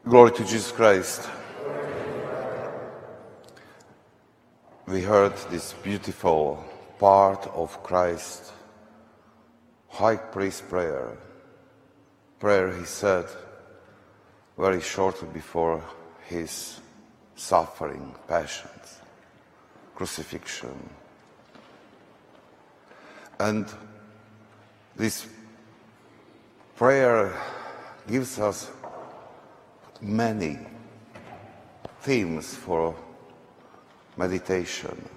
Glory to Jesus Christ. We heard this beautiful part of Christ's high priest prayer. Prayer he said very shortly before his suffering, passions, crucifixion. And this prayer gives us many themes for meditation.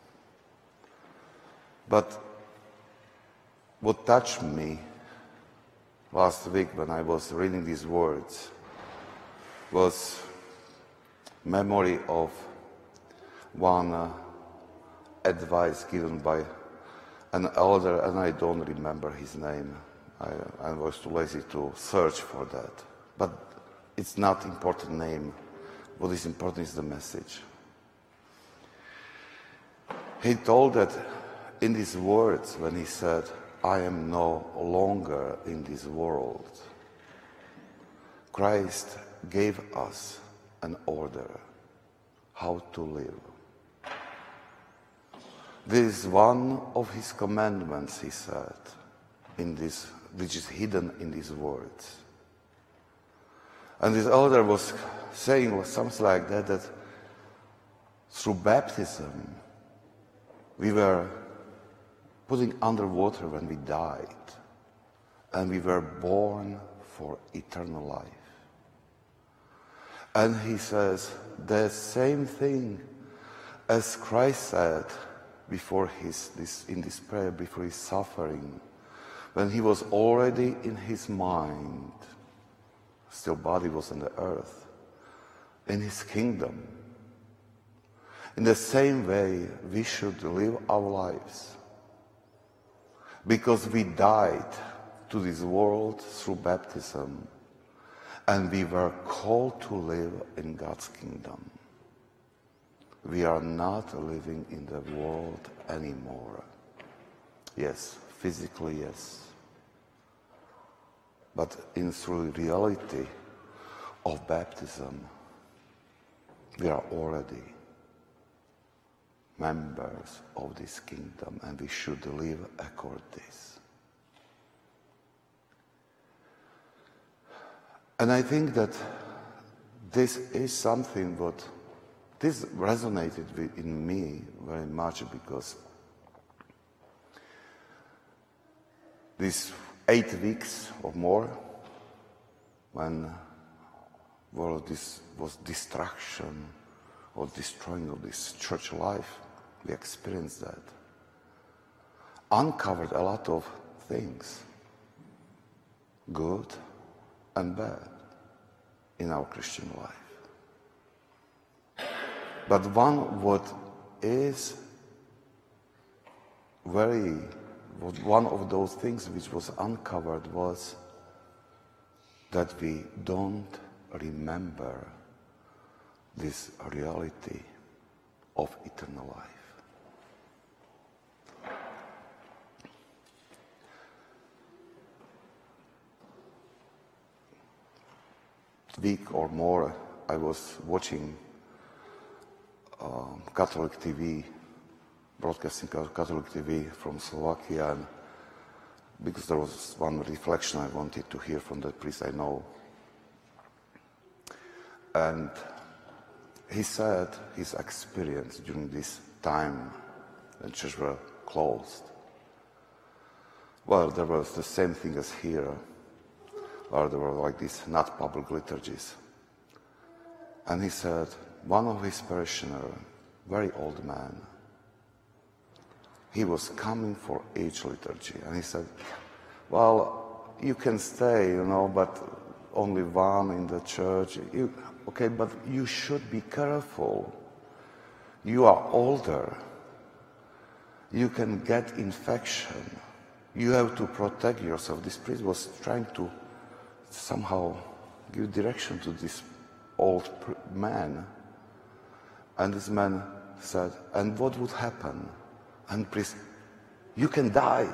But what touched me last week when I was reading these words was memory of one advice given by an elder, and I don't remember his name. I was too lazy to search for that. But it's not important name. What is important is the message. He told that in these words when he said, I am no longer in this world, Christ gave us an order how to live. This is one of his commandments, he said, which is hidden in these words. And this elder was saying something like that through baptism, we were putting underwater when we died, and we were born for eternal life. And he says the same thing as Christ said before in this prayer, before his suffering, when he was already in his mind, still body was on the earth, in his kingdom. In the same way, we should live our lives. Because we died to this world through baptism, and we were called to live in God's kingdom. We are not living in the world anymore. Yes, physically, yes. But through the reality of baptism, we are already members of this kingdom, and we should live according to this. And I think that this is something this resonated in me very much, because these 8 weeks or more, when this was destruction or destroying of this church life, we experienced that. Uncovered a lot of things, good and bad, in our Christian life. But one of those things which was uncovered was that we don't remember this reality of eternal life. Week or more, I was watching Catholic TV, broadcasting Catholic TV from Slovakia, and because there was one reflection I wanted to hear from that priest I know. And he said his experience during this time when churches were closed. Well, there was the same thing as here, or there were like these not public liturgies. And he said, one of his parishioners, very old man, he was coming for each liturgy. And he said, well, you can stay, but only one in the church. Okay, but you should be careful. You are older. You can get infection. You have to protect yourself. This priest was trying to somehow give direction to this old man. And this man said, and what would happen? And priest, you can die.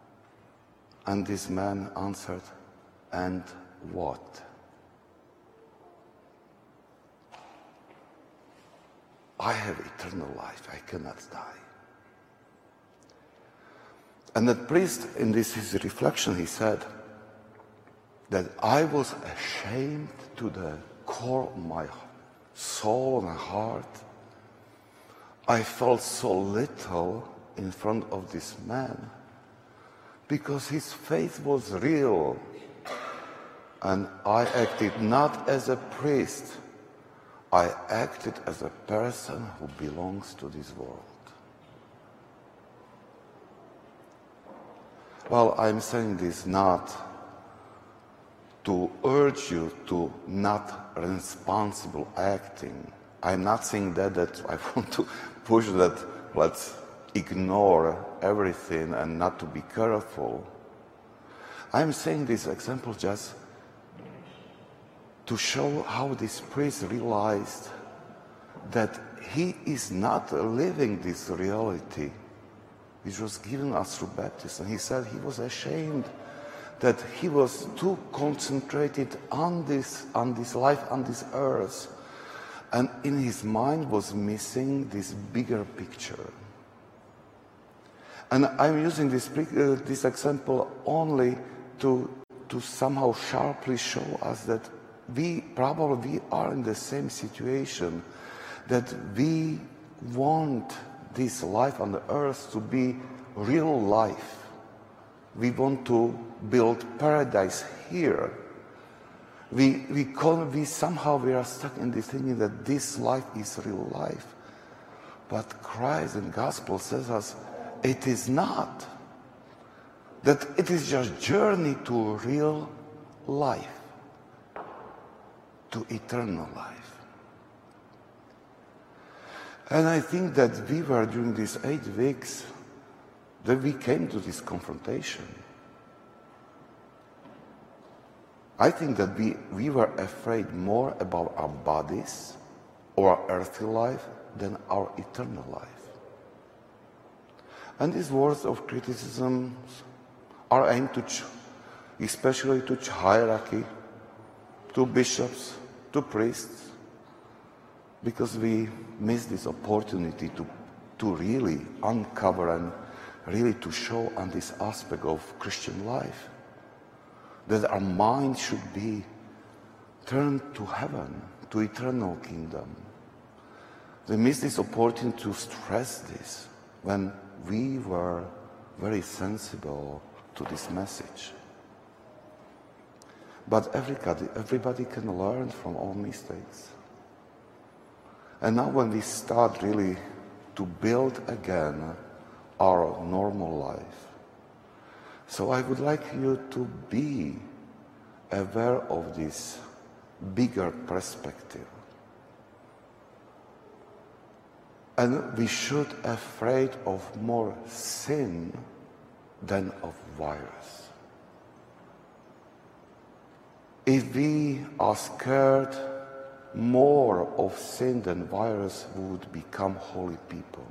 And this man answered, and what? I have eternal life, I cannot die. And that priest, in this his reflection, he said that I was ashamed to the core of my soul and heart. I felt so little in front of this man because his faith was real, and I acted not as a priest, I acted as a person who belongs to this world. Well, I'm saying this not to urge you to not responsible acting. I'm not saying that I want to push that let's ignore everything and not to be careful. I'm saying this example just to show how this priest realized that he is not living this reality which was given us through baptism. He said he was ashamed that he was too concentrated on this life, on this earth, and in his mind was missing this bigger picture. And I'm using this example only to somehow sharply show us that we probably are in the same situation, that we want this life on the earth to be real life. We want to build paradise here. We are stuck in this thinking that this life is real life. But Christ and Gospel says us, it is not. That it is just journey to real life, to eternal life. And I think that we were, during these 8 weeks, that we came to this confrontation. I think that we were afraid more about our bodies or our earthly life than our eternal life. And these words of criticism are aimed to, especially to hierarchy, to bishops, to priests, because we miss this opportunity to really uncover and really to show on this aspect of Christian life that our mind should be turned to heaven, to eternal kingdom. We miss this opportunity to stress this when we were very sensible to this message. But everybody can learn from all mistakes. And now when we start really to build again our normal life, so I would like you to be aware of this bigger perspective. And we should be afraid of more sin than of virus. If we are scared more of sin than virus, we would become holy people.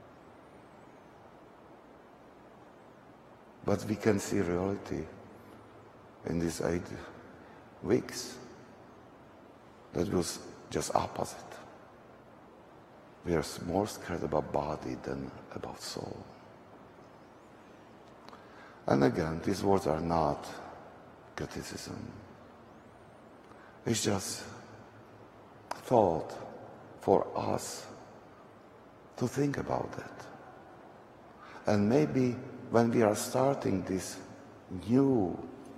But we can see reality in these 8 weeks that was just opposite. We are more scared about body than about soul. And again, these words are not criticism. It's just thought for us to think about it. And maybe when we are starting this new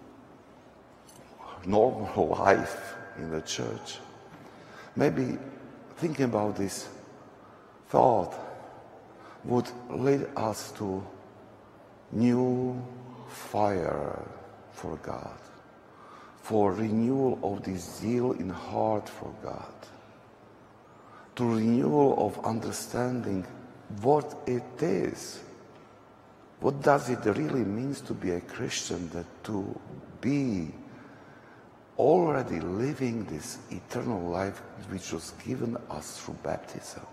normal life in the church, maybe thinking about this thought would lead us to new fire for God, for renewal of this zeal in heart for God, to renewal of understanding what it is. What does it really mean to be a Christian, that to be already living this eternal life which was given us through baptism?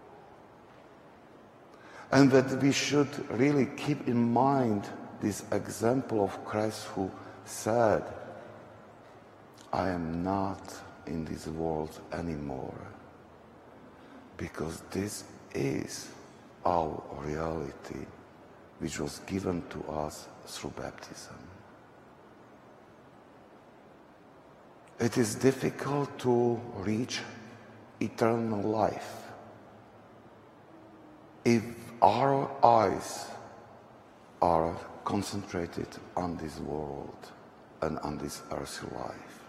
And that we should really keep in mind this example of Christ who said, I am not in this world anymore, because this is our reality which was given to us through baptism. It is difficult to reach eternal life if our eyes are concentrated on this world and on this earthly life.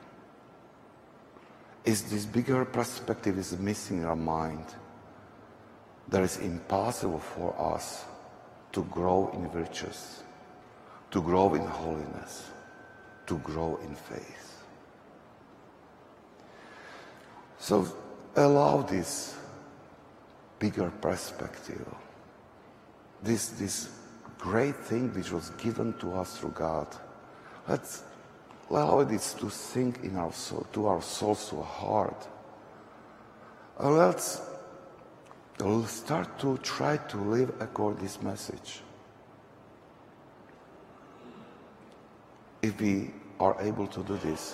If this bigger perspective is missing in our mind, that is impossible for us to grow in virtues, to grow in holiness, to grow in faith. So allow this bigger perspective, this great thing which was given to us through God. Let's allow this to sink in our soul, to our souls, to our heart. And let's start to try to live according to this message. If we are able to do this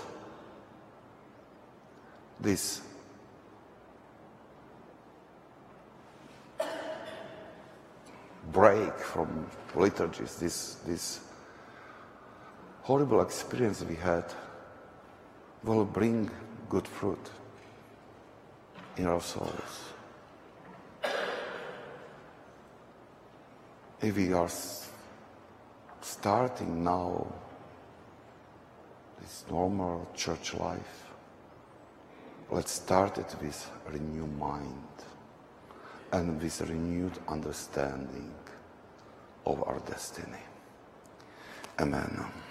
break from liturgies, this horrible experience we had will bring good fruit in our souls. If we are starting now this normal church life, let's start it with a renewed mind and with a renewed understanding of our destiny. Amen.